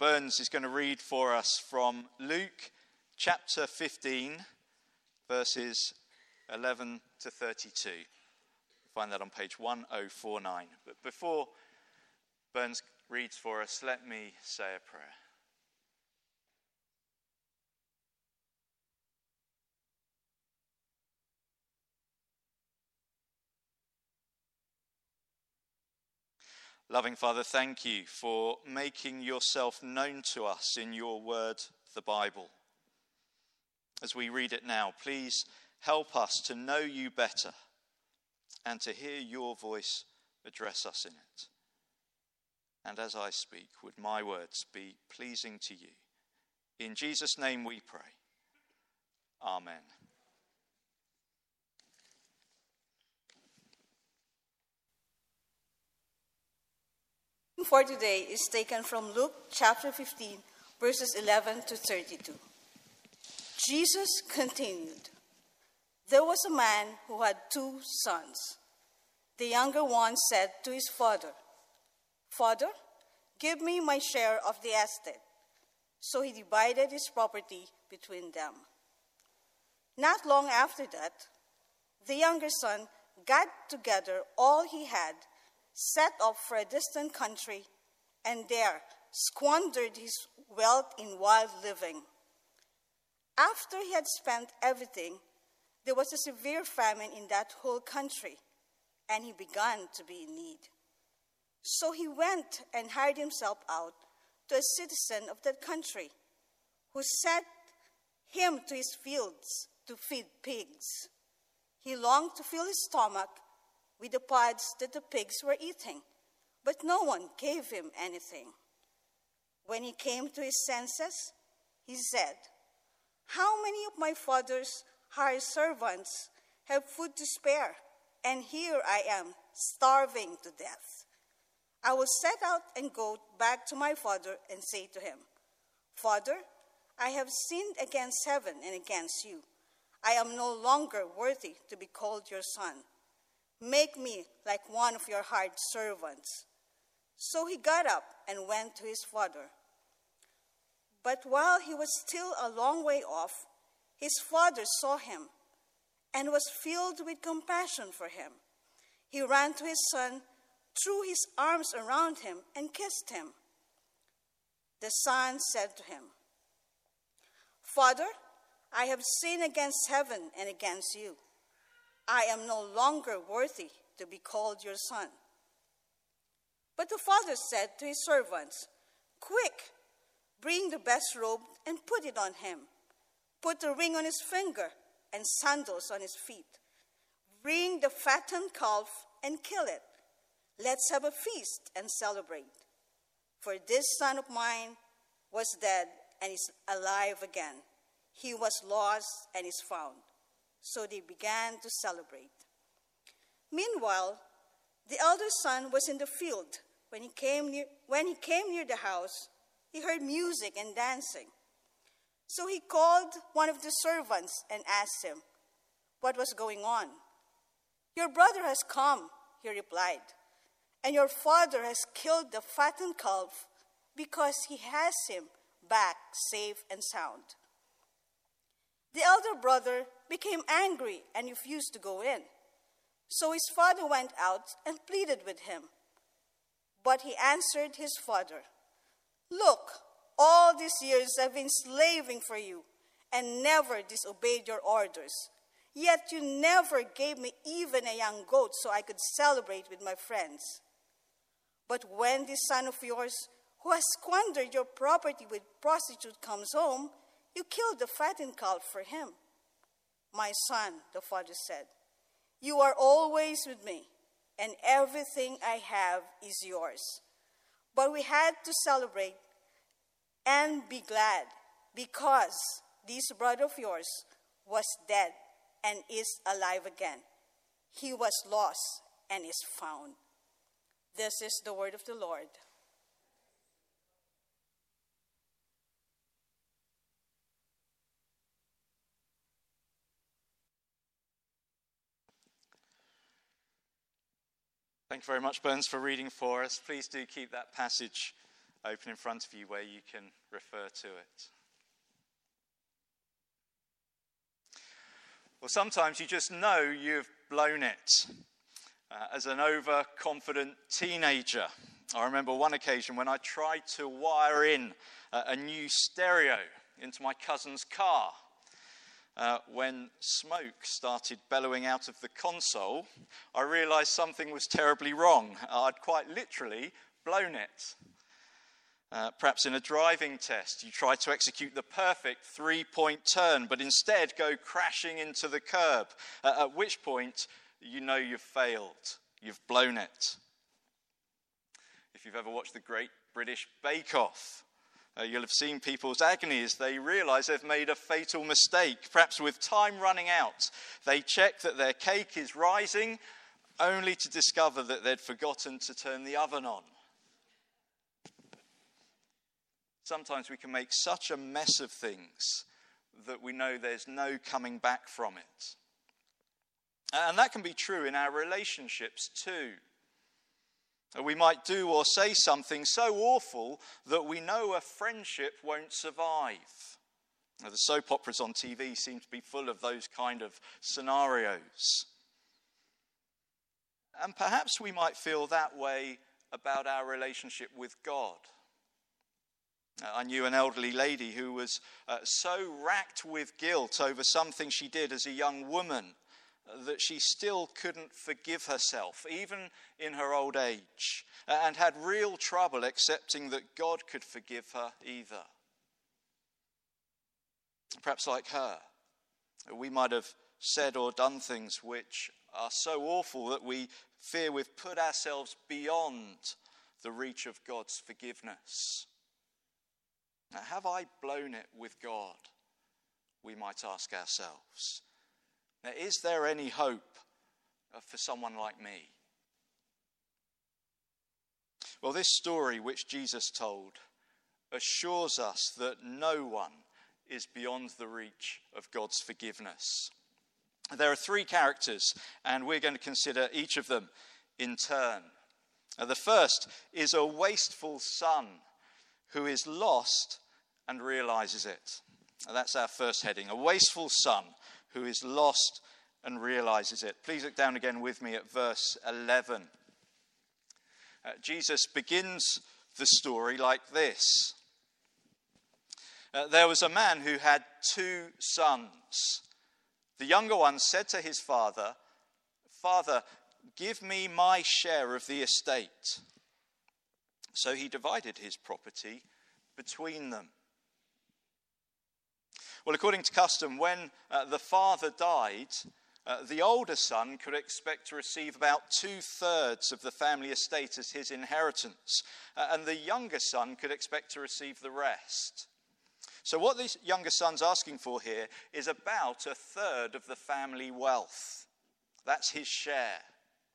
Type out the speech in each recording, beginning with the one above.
Burns is going to read for us from Luke chapter 15, verses 11 to 32. You'll find that on page 1049. But before Burns reads for us, let me say a prayer. Loving Father, thank you for making yourself known to us in your word, the Bible. As we read it now, please help us to know you better and to hear your voice address us in it. And as I speak, would my words be pleasing to you? In Jesus' name we pray. Amen. For today is taken from Luke chapter 15, verses 11 to 32. Jesus continued, "There was a man who had 2 sons. The younger one said to his father, 'Father, give me my share of the estate.' So he divided his property between them. Not long after that, the younger son got together all he had, set off for a distant country, and there squandered his wealth in wild living. After he had spent everything, there was a severe famine in that whole country, and he began to be in need. So he went and hired himself out to a citizen of that country, who sent him to his fields to feed pigs. He longed to fill his stomach with the pods that the pigs were eating, but no one gave him anything. When he came to his senses, he said, 'How many of my father's hired servants have food to spare, and here I am starving to death? I will set out and go back to my father and say to him, Father, I have sinned against heaven and against you. I am no longer worthy to be called your son. Make me like one of your hired servants.' So he got up and went to his father. But while he was still a long way off, his father saw him and was filled with compassion for him. He ran to his son, threw his arms around him, and kissed him. The son said to him, 'Father, I have sinned against heaven and against you. I am no longer worthy to be called your son.' But the father said to his servants, 'Quick, bring the best robe and put it on him. Put a ring on his finger and sandals on his feet. Bring the fattened calf and kill it. Let's have a feast and celebrate. For this son of mine was dead and is alive again. He was lost and is found.' So they began to celebrate. Meanwhile, the elder son was in the field. When he came near the house, he heard music and dancing. So he called one of the servants and asked him what was going on. 'Your brother has come,' he replied, 'and your father has killed the fattened calf because he has him back safe and sound.' The elder brother became angry and refused to go in. So his father went out and pleaded with him. But he answered his father, 'Look, all these years I've been slaving for you and never disobeyed your orders. Yet you never gave me even a young goat so I could celebrate with my friends. But when this son of yours, who has squandered your property with prostitute, comes home, you killed the fattened calf for him.' 'My son,' the father said, 'you are always with me, and everything I have is yours. But we had to celebrate and be glad, because this brother of yours was dead and is alive again. He was lost and is found.' This is the word of the Lord. Thank you very much, Burns, for reading for us. Please do keep that passage open in front of you where you can refer to it. Well, sometimes you just know you've blown it. As an overconfident teenager, I remember one occasion when I tried to wire in a new stereo into my cousin's car. When smoke started bellowing out of the console, I realised something was terribly wrong. I'd quite literally blown it. Perhaps in a driving test, you try to execute the perfect 3-point turn, but instead go crashing into the curb, at which point you know you've failed. You've blown it. If you've ever watched the Great British Bake Off, you'll have seen people's agony as they realise they've made a fatal mistake. Perhaps with time running out, they check that their cake is rising, only to discover that they'd forgotten to turn the oven on. Sometimes we can make such a mess of things that we know there's no coming back from it. And that can be true in our relationships too. We might do or say something so awful that we know a friendship won't survive. Now, the soap operas on TV seem to be full of those kind of scenarios. And perhaps we might feel that way about our relationship with God. I knew an elderly lady who was so racked with guilt over something she did as a young woman that she still couldn't forgive herself, even in her old age, and had real trouble accepting that God could forgive her either. Perhaps like her, we might have said or done things which are so awful that we fear we've put ourselves beyond the reach of God's forgiveness. Now, have I blown it with God? We might ask ourselves. Now, is there any hope for someone like me? Well, this story which Jesus told assures us that no one is beyond the reach of God's forgiveness. There are 3 characters, and we're going to consider each of them in turn. The first is a wasteful son who is lost and realizes it. That's our first heading, a wasteful son who is lost and realizes it. Please look down again with me at verse 11. Jesus begins the story like this. There was a man who had 2 sons. The younger one said to his father, "Father, give me my share of the estate." So he divided his property between them. Well, according to custom, when the father died, the older son could expect to receive about 2/3 of the family estate as his inheritance, and the younger son could expect to receive the rest. So what this younger son's asking for here is about 1/3 of the family wealth. That's his share.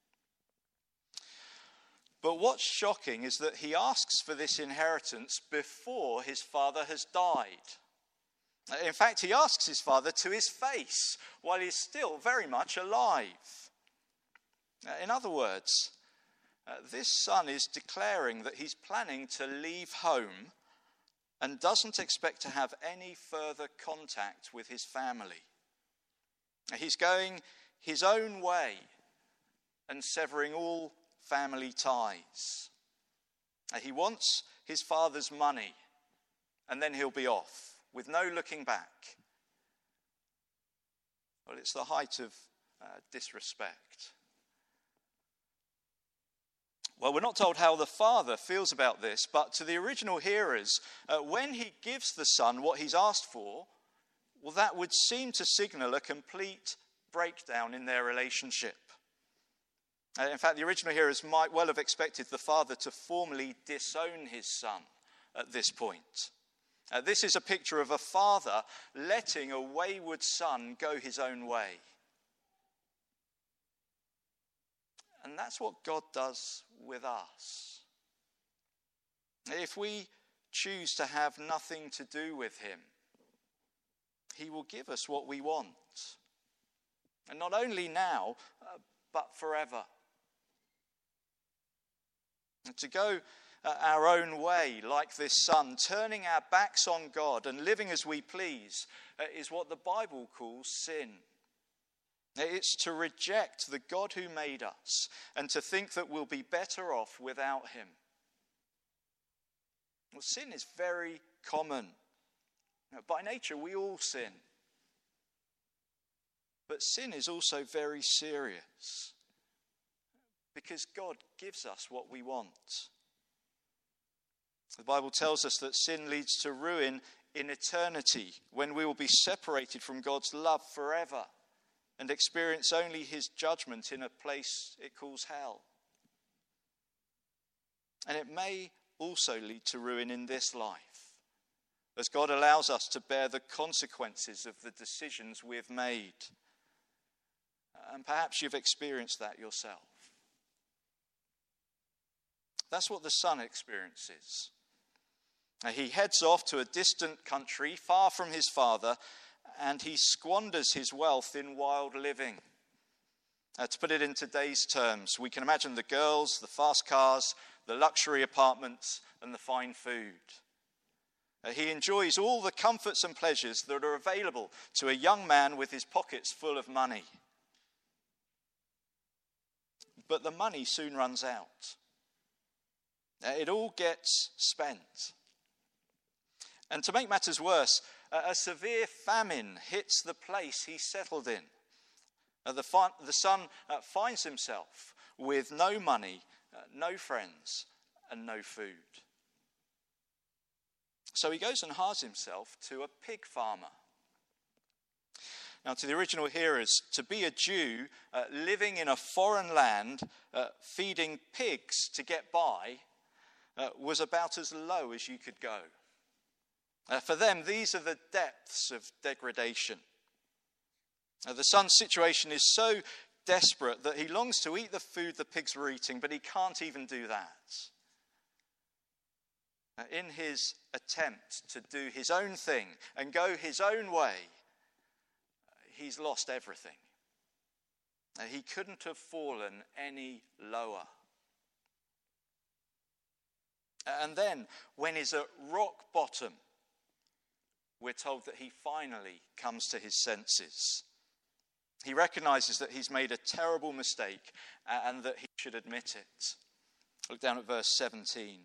But what's shocking is that he asks for this inheritance before his father has died. In fact, he asks his father to his face while he's still very much alive. In other words, this son is declaring that he's planning to leave home and doesn't expect to have any further contact with his family. He's going his own way and severing all family ties. He wants his father's money and then he'll be off with no looking back. Well, it's the height of disrespect. Well, we're not told how the father feels about this, but to the original hearers, when he gives the son what he's asked for, well, that would seem to signal a complete breakdown in their relationship. In fact, the original hearers might well have expected the father to formally disown his son at this point. This is a picture of a father letting a wayward son go his own way. And that's what God does with us. If we choose to have nothing to do with him, he will give us what we want. And not only now, but forever. And to go our own way, like this son, turning our backs on God and living as we please, is what the Bible calls sin. It's to reject the God who made us and to think that we'll be better off without him. Well, sin is very common. By nature, we all sin. But sin is also very serious because God gives us what we want. The Bible tells us that sin leads to ruin in eternity, when we will be separated from God's love forever and experience only his judgment in a place it calls hell. And it may also lead to ruin in this life, as God allows us to bear the consequences of the decisions we've made. And perhaps you've experienced that yourself. That's what the son experiences. He heads off to a distant country, far from his father, and he squanders his wealth in wild living. To put it in today's terms, we can imagine the girls, the fast cars, the luxury apartments, and the fine food. He enjoys all the comforts and pleasures that are available to a young man with his pockets full of money. But the money soon runs out. It all gets spent. And to make matters worse, a severe famine hits the place he settled in. The son finds himself with no money, no friends, and no food. So he goes and hires himself to a pig farmer. Now, to the original hearers, to be a Jew living in a foreign land, feeding pigs to get by, was about as low as you could go. For them, these are the depths of degradation. The son's situation is so desperate that he longs to eat the food the pigs were eating, but he can't even do that. In his attempt to do his own thing and go his own way, he's lost everything. He couldn't have fallen any lower. And then, when he's at rock bottom, we're told that he finally comes to his senses. He recognizes that he's made a terrible mistake and that he should admit it. Look down at verse 17.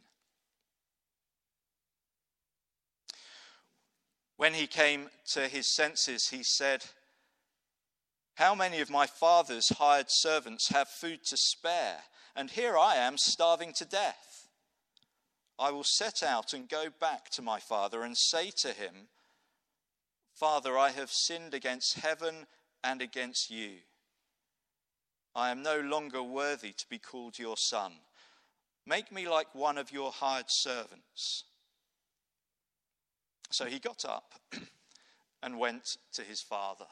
When he came to his senses, he said, "How many of my father's hired servants have food to spare, and here I am starving to death? I will set out and go back to my father and say to him, 'Father, I have sinned against heaven and against you. I am no longer worthy to be called your son. Make me like one of your hired servants.' So he got up and went to his father.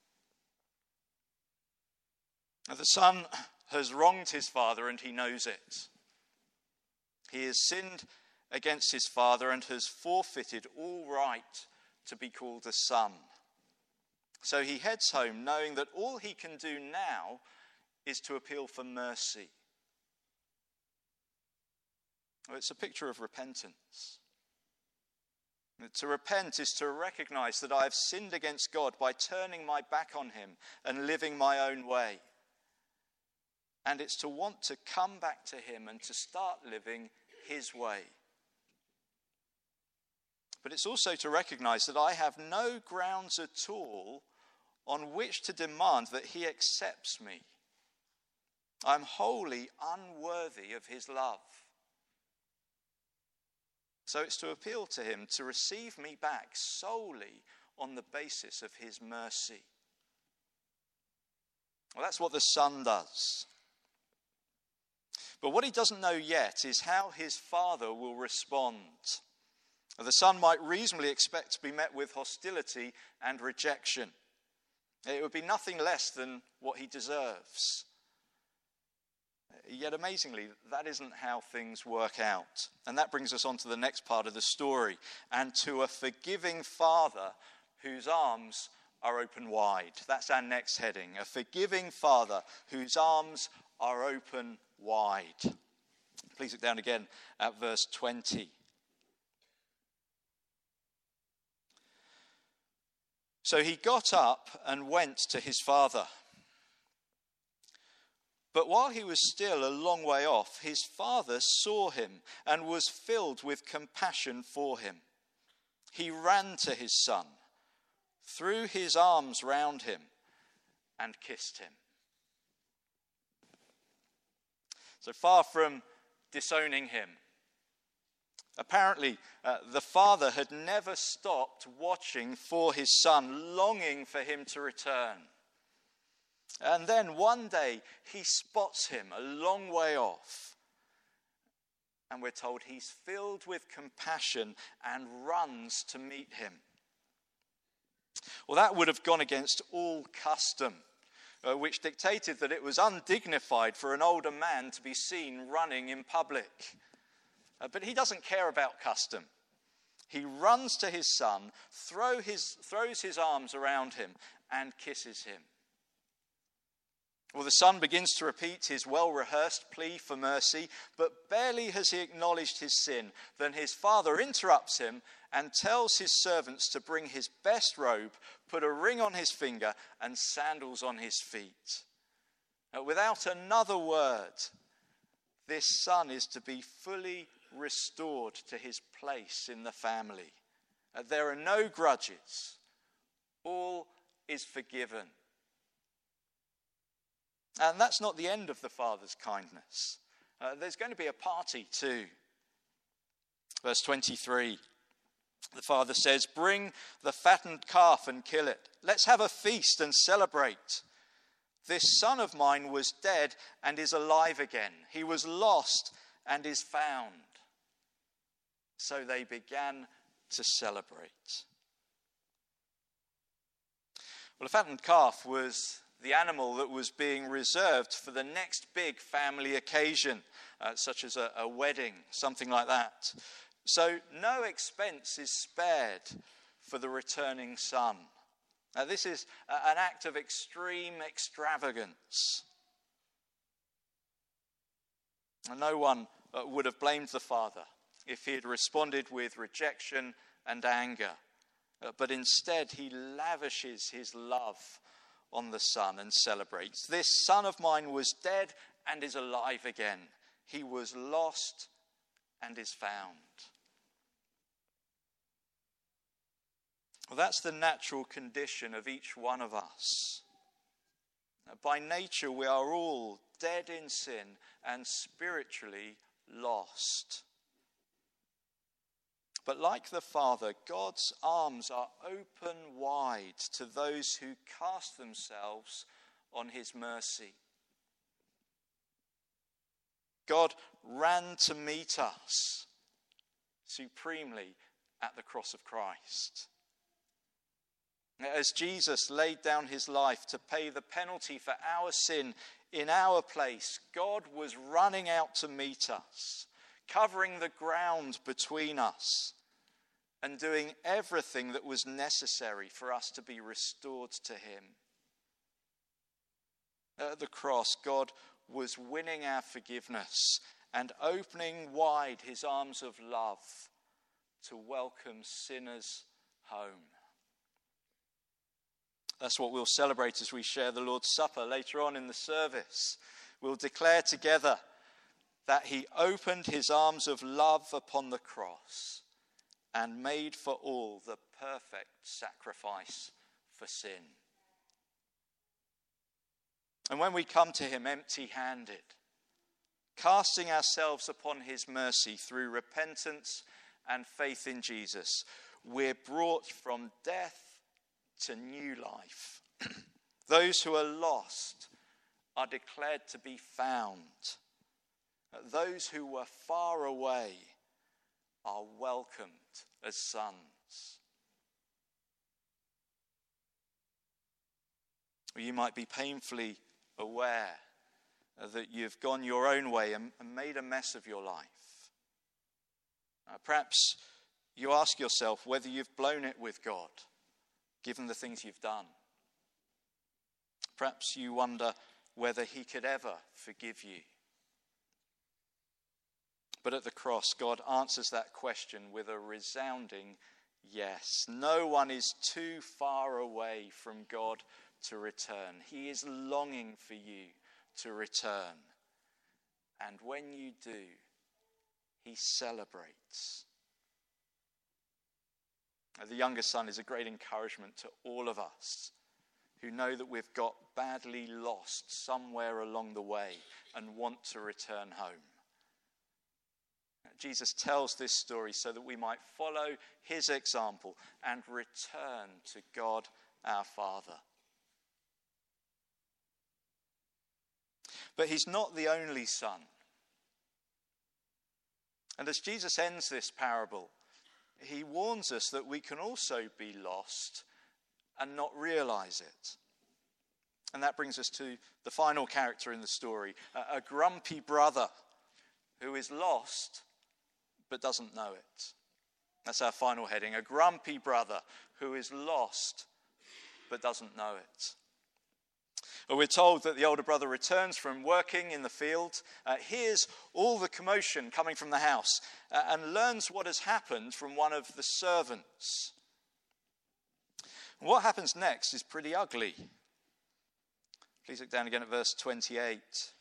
Now, the son has wronged his father and he knows it. He has sinned against his father and has forfeited all right to be called a son. So he heads home knowing that all he can do now is to appeal for mercy. Well, it's a picture of repentance. To repent is to recognize that I have sinned against God by turning my back on him and living my own way. And it's to want to come back to him and to start living his way. But it's also to recognize that I have no grounds at all on which to demand that he accepts me. I'm wholly unworthy of his love. So it's to appeal to him to receive me back solely on the basis of his mercy. Well, that's what the son does. But what he doesn't know yet is how his father will respond. The son might reasonably expect to be met with hostility and rejection. It would be nothing less than what he deserves. Yet amazingly, that isn't how things work out. And that brings us on to the next part of the story. And to a forgiving father whose arms are open wide. That's our next heading. A forgiving father whose arms are open wide. Please look down again at verse 20. So he got up and went to his father. But while he was still a long way off, his father saw him and was filled with compassion for him. He ran to his son, threw his arms round him, and kissed him. So far from disowning him, apparently the father had never stopped watching for his son, longing for him to return. And then one day he spots him a long way off. And we're told he's filled with compassion and runs to meet him. Well, that would have gone against all custom, which dictated that it was undignified for an older man to be seen running in public. But he doesn't care about custom. He runs to his son, throws his arms around him, and kisses him. Well, the son begins to repeat his well-rehearsed plea for mercy, but barely has he acknowledged his sin than his father interrupts him and tells his servants to bring his best robe, put a ring on his finger, and sandals on his feet. Without another word, this son is to be fully restored to his place in the family. There are no grudges. All is forgiven. And that's not the end of the father's kindness. There's going to be a party too. Verse 23, the father says, "Bring the fattened calf and kill it. Let's have a feast and celebrate. This son of mine was dead and is alive again. He was lost and is found." So they began to celebrate. Well, a fattened calf was the animal that was being reserved for the next big family occasion, such as a wedding, something like that. So no expense is spared for the returning son. This is an act of extreme extravagance. No one would have blamed the father if he had responded with rejection and anger. But instead, he lavishes his love on the son and celebrates. "This son of mine was dead and is alive again. He was lost and is found." Well, that's the natural condition of each one of us. By nature, we are all dead in sin and spiritually lost. But like the Father, God's arms are open wide to those who cast themselves on his mercy. God ran to meet us supremely at the cross of Christ. As Jesus laid down his life to pay the penalty for our sin in our place, God was running out to meet us, covering the ground between us, and doing everything that was necessary for us to be restored to him. At the cross, God was winning our forgiveness and opening wide his arms of love to welcome sinners home. That's what we'll celebrate as we share the Lord's Supper later on in the service. We'll declare together that he opened his arms of love upon the cross and made for all the perfect sacrifice for sin. And when we come to him empty-handed, casting ourselves upon his mercy through repentance and faith in Jesus, we're brought from death to new life. Those who are lost are declared to be found. Those who were far away are welcomed as sons. You might be painfully aware that you've gone your own way and made a mess of your life. Perhaps you ask yourself whether you've blown it with God, given the things you've done. Perhaps you wonder whether he could ever forgive you. But at the cross, God answers that question with a resounding yes. No one is too far away from God to return. He is longing for you to return. And when you do, he celebrates. The younger son is a great encouragement to all of us who know that we've got badly lost somewhere along the way and want to return home. Jesus tells this story so that we might follow his example and return to God our Father. But he's not the only son. And as Jesus ends this parable, he warns us that we can also be lost and not realize it. And that brings us to the final character in the story, a grumpy brother who is lost but doesn't know it. That's our final heading, a grumpy brother who is lost but doesn't know it. We're told that the older brother returns from working in the field, hears all the commotion coming from the house, and learns what has happened from one of the servants. What happens next is pretty ugly. Please look down again at verse 28.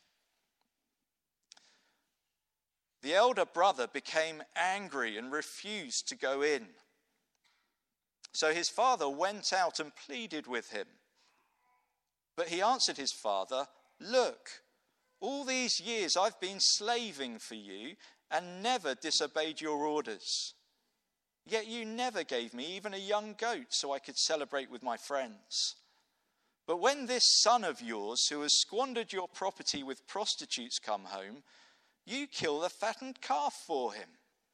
The elder brother became angry and refused to go in. So his father went out and pleaded with him. But he answered his father, "Look, all these years I've been slaving for you and never disobeyed your orders. Yet you never gave me even a young goat so I could celebrate with my friends. But when this son of yours, who has squandered your property with prostitutes, come home, you kill the fattened calf for him."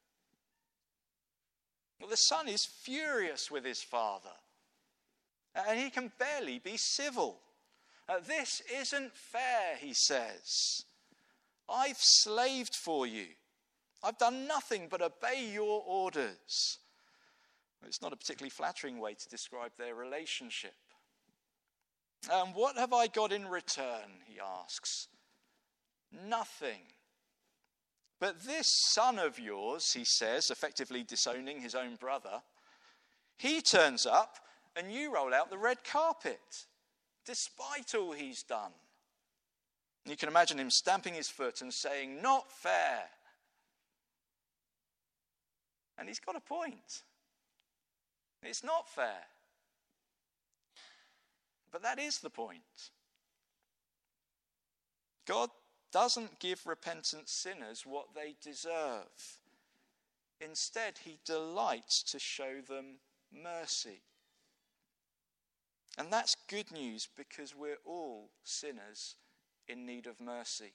Well, the son is furious with his father, and he can barely be civil. "This isn't fair," he says. "I've slaved for you. I've done nothing but obey your orders." It's not a particularly flattering way to describe their relationship. "And what have I got in return?" he asks. "Nothing. But this son of yours," he says, effectively disowning his own brother, "he turns up and you roll out the red carpet, despite all he's done." You can imagine him stamping his foot and saying, "Not fair." And he's got a point. It's not fair. But that is the point. God doesn't give repentant sinners what they deserve. Instead, he delights to show them mercy. And that's good news because we're all sinners in need of mercy.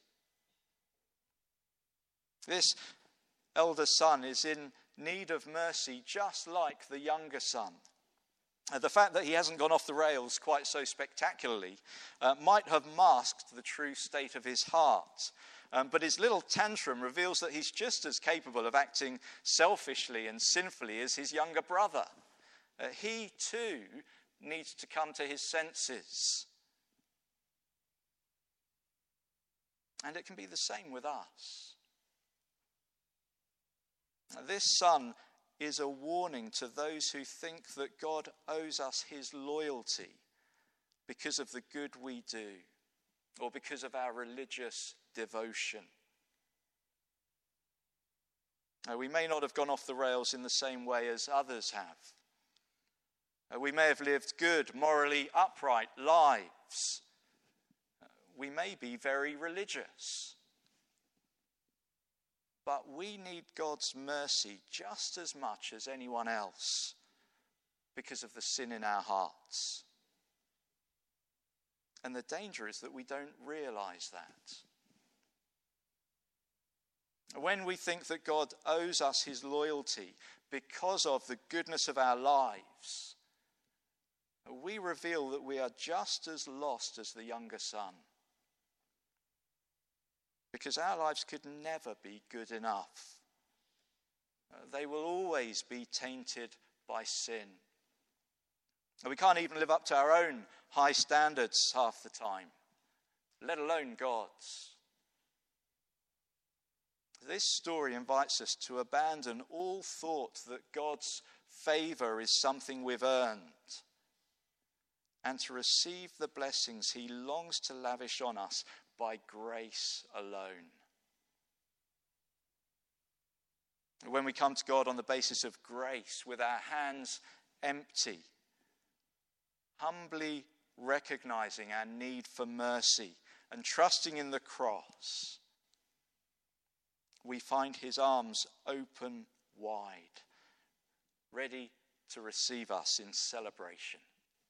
This elder son is in need of mercy just like the younger son. The fact that he hasn't gone off the rails quite so spectacularly might have masked the true state of his heart. But his little tantrum reveals that he's just as capable of acting selfishly and sinfully as his younger brother. He too needs to come to his senses. And it can be the same with us. This son is a warning to those who think that God owes us his loyalty because of the good we do or because of our religious devotion. We may not have gone off the rails in the same way as others have. We may have lived good, morally upright lives. We may be very religious. But we need God's mercy just as much as anyone else because of the sin in our hearts. And the danger is that we don't realize that. When we think that God owes us his loyalty because of the goodness of our lives, we reveal that we are just as lost as the younger son. Because our lives could never be good enough. They will always be tainted by sin. We can't even live up to our own high standards half the time, let alone God's. This story invites us to abandon all thought that God's favour is something we've earned, and to receive the blessings he longs to lavish on us by grace alone. When we come to God on the basis of grace, with our hands empty, humbly recognizing our need for mercy and trusting in the cross, we find his arms open wide, ready to receive us in celebration.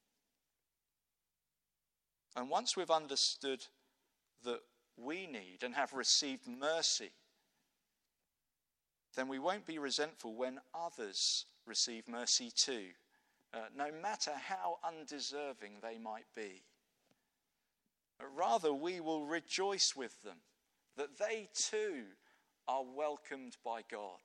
And once we've understood that we need and have received mercy, then we won't be resentful when others receive mercy too, no matter how undeserving they might be. Rather, we will rejoice with them that they too are welcomed by God.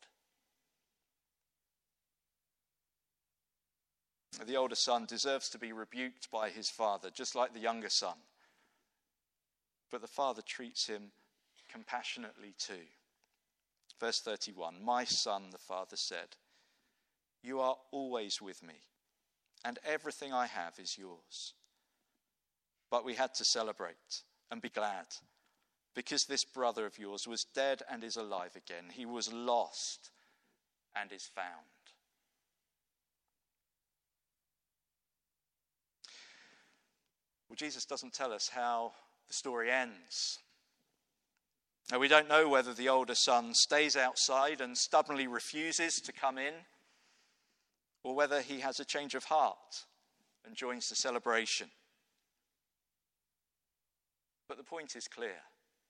The older son deserves to be rebuked by his father, just like the younger son. But the father treats him compassionately too. Verse 31, "My son," the father said, "you are always with me, and everything I have is yours." But we had to celebrate and be glad, because this brother of yours was dead and is alive again. He was lost and is found. Well, Jesus doesn't tell us how the story ends. Now, we don't know whether the older son stays outside and stubbornly refuses to come in, or whether he has a change of heart and joins the celebration. But the point is clear.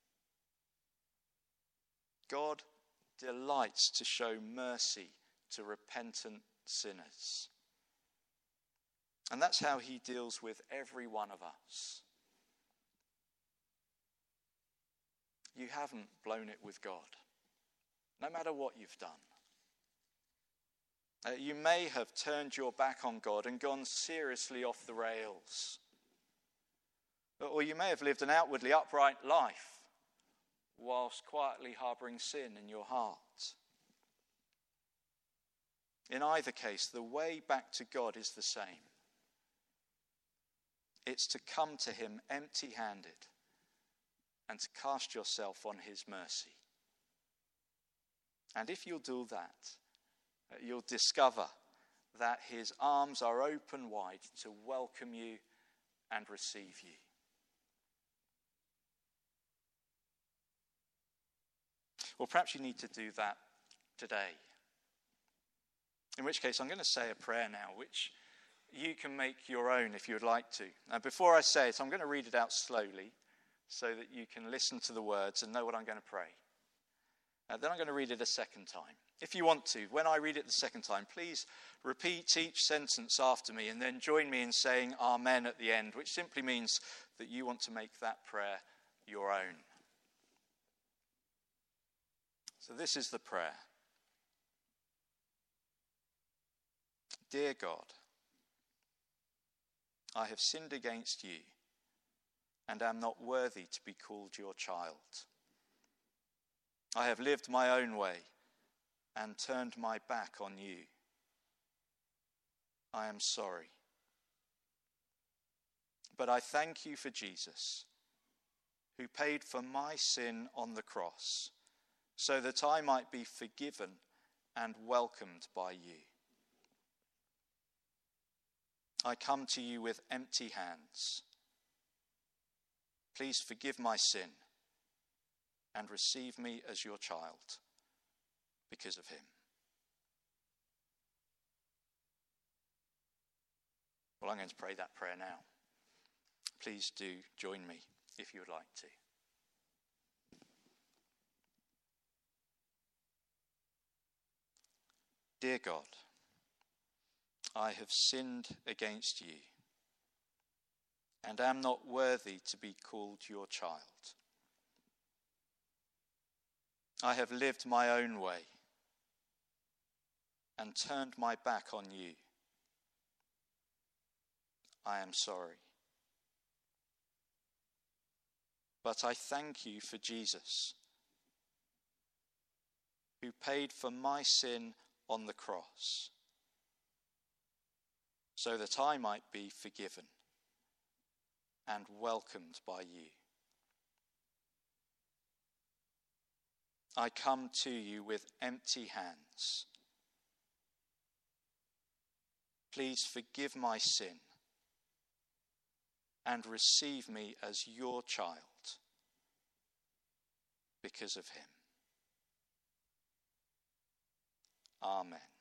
God delights to show mercy to repentant sinners. And that's how he deals with every one of us. You haven't blown it with God, no matter what you've done. You may have turned your back on God and gone seriously off the rails. Or you may have lived an outwardly upright life whilst quietly harbouring sin in your heart. In either case, the way back to God is the same. It's to come to him empty-handed and to cast yourself on his mercy. And if you'll do that, you'll discover that his arms are open wide to welcome you and receive you. Well, perhaps you need to do that today. In which case, I'm going to say a prayer now, which you can make your own if you would like to. And before I say it, I'm going to read it out slowly so that you can listen to the words and know what I'm going to pray. Then I'm going to read it a second time. If you want to, when I read it the second time, please repeat each sentence after me and then join me in saying Amen at the end, which simply means that you want to make that prayer your own. So this is the prayer. Dear God, I have sinned against you and am not worthy to be called your child. I have lived my own way and turned my back on you. I am sorry. But I thank you for Jesus, who paid for my sin on the cross, so that I might be forgiven and welcomed by you. I come to you with empty hands. Please forgive my sin and receive me as your child because of him. Well, I'm going to pray that prayer now. Please do join me if you would like to. Dear God, I have sinned against you and am not worthy to be called your child. I have lived my own way and turned my back on you. I am sorry. But I thank you for Jesus, who paid for my sin on the cross, so that I might be forgiven and welcomed by you. I come to you with empty hands. Please forgive my sin and receive me as your child because of him. Amen.